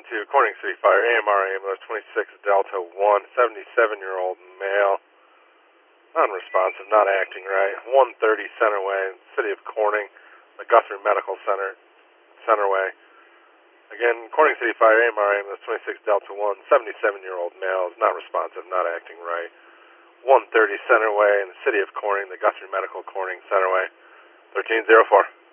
to Corning City Fire, AMR ambulance 26 Delta 1, 77-year-old male, unresponsive, not acting right, 130 Centerway, City of Corning, the Guthrie Medical Center, Centerway. Again, Corning City Fire, AMR ambulance 26 Delta 1, 77-year-old male, is not responsive, not acting right, 130 Centerway in the City of Corning, the Guthrie Medical Corning Centerway, 1304.